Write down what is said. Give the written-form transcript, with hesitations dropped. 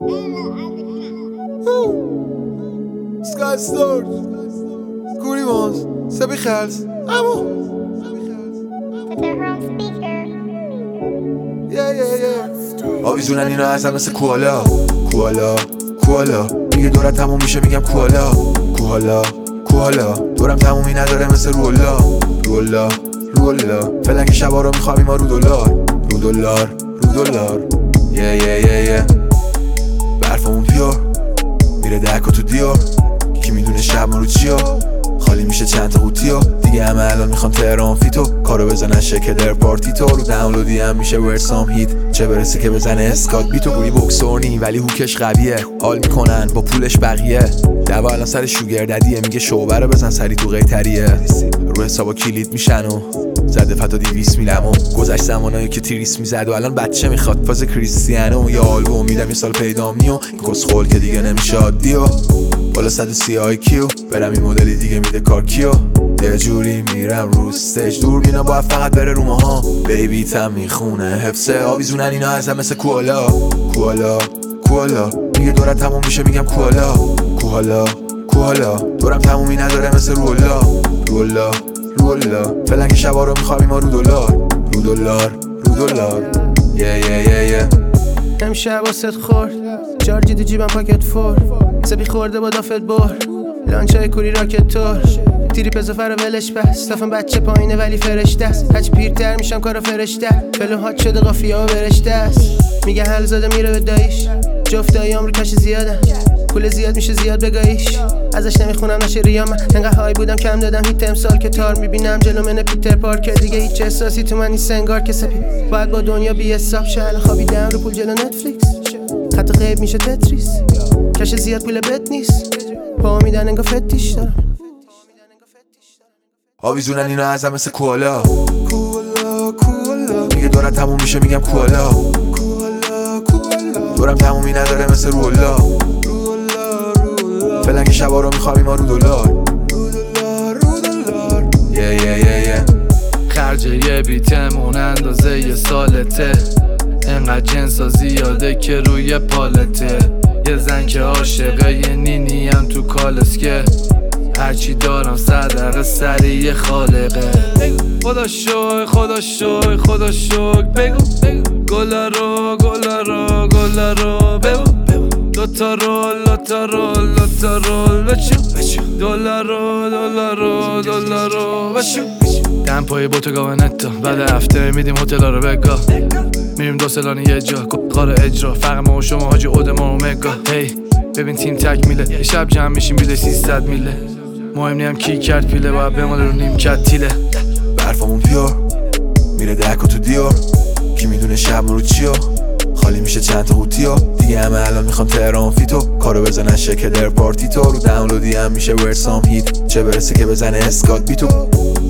Sky Stars Goody Ones Sebi Khals Amo آویزونن اینا ازم مثل کوالا کوالا کوالا میگه دورت تموم میشه میگم کوالا کوالا کوالا دورم تمومی نداره مثل رولا رولا رولا فعلا که شبا رو میخوابیم ما رو دلار رو دلار رو دلار برفمون پیور میره دکا تو دیار کی میدونه شب ما رو چیا خالی میشه چند تا قوطیو دیگه همه الان میخوان تهران فیتو کارو بزنن شکل در پارتی تو رو دانلودی هم میشه ورسام هیت چه برسه که بزنه اسکات بیتو گوری بوکسورنی ولی هوکش قویه حال میکنن با پولش بقیه دوا الان سر شوگر ددیه میگه شعبه رو بزن سری تو قیتریه رو حسابا کلید میشن و زده فتا 200 میلم و گذشت زمانایی که تریس میزد و الان بچه میخواد فاز کریستیانو یا آلبوم میدم یه سال پیدا میو کسخول که دیگه نمیشه عادیو بالا 130 آیکیو برم این مدلی دیگه میده کار کیو یه جوری میرم رو استیج دور بینا باید فقط بره رو ماها بیبی تم میخونه حفظه آویزونن اینا ازم مثل کوالا کوالا کوالا میگه دورت تموم میشه میگم کوالا کوالا کوالا دورم تمومی نداره مثل رولا رولا رولا فعلا که شبا رو میخوابیم ما رو دلار رو دلار رو دلار امشب واسه خورد جارجی تو جیبم پاکت فور سبی خورده با دافت بر لانچای کوری راکت تور تیری پزوفر ولش بس تافم بچه پایینه ولی فرشته است هرچی پیرتر میشم کارا فرشته فلو هات شده قافیه ها برشته است میگه حل زاده میره به دایش جفت دایام رو کش زیادم پول زیاد میشه زیاد بگاهیش ازش نمیخونم نشه ریام من انقدر های بودم کم دادم هیت امسال که تار میبینم جلو من پیتر پارکر دیگه هیچ احساسی تو من نیست انگار که سپی باید با دنیا بی حساب شه خوابیدم رو پول جلو نتفلیکس خط غیب میشه تتریس کش زیاد پول بد نیست پا میدن انگار فتیش دارم آویزونن اینا ازم مثل کوالا کوالا کوالا میگه دورت تموم میشه میگم کوالا کوالا کوالا دورم تمومی نداره مثل رولا رولا رولا فعلا که شبا رو میخوابیم ما رو دلار رو دلار رو دلار خرجه یه بیتمون اندازه یه سالته انقدر جنسا زیاده که روی پالته یه زن که عاشقه یه نینی هم تو کالسکه هرچی دارم صدقه سریع خالقه خدا شوی خدا شوی خدا شوی بگو گلا رو گلا رو گلا رو بگو دوتا رول دوتا رول دوتا رول بچو دلار رو دلار رو دلار رو بچو دم پای بوتو گاونتا بعد هفته میدیم هتل رو بگا میریم دو سلانی یه جا قار اجرا فرق ما و شما حاجی اودمان اومگا هی ببین تیم تک میله یه شب جمع میشیم بیله 300 میله مهم نیم کی کرد پیله باید بماله رو نیم کت تیله برفمون پیور میره دکا تو دیار کی میدونه شب ما رو چیا خالی میشه چند تا قوطیو دیگه همه الان میخوان تهران فیتو کارو بزنن شکل در پارتی تو رو دانلودی هم میشه ورسام هیت چه برسه که بزنه اسکات بیتو